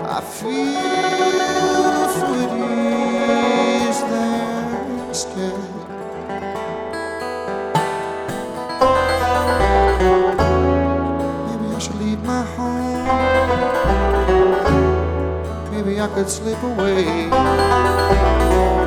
I feel for ease there instead. Maybe I should leave my home. Maybe I could slip away.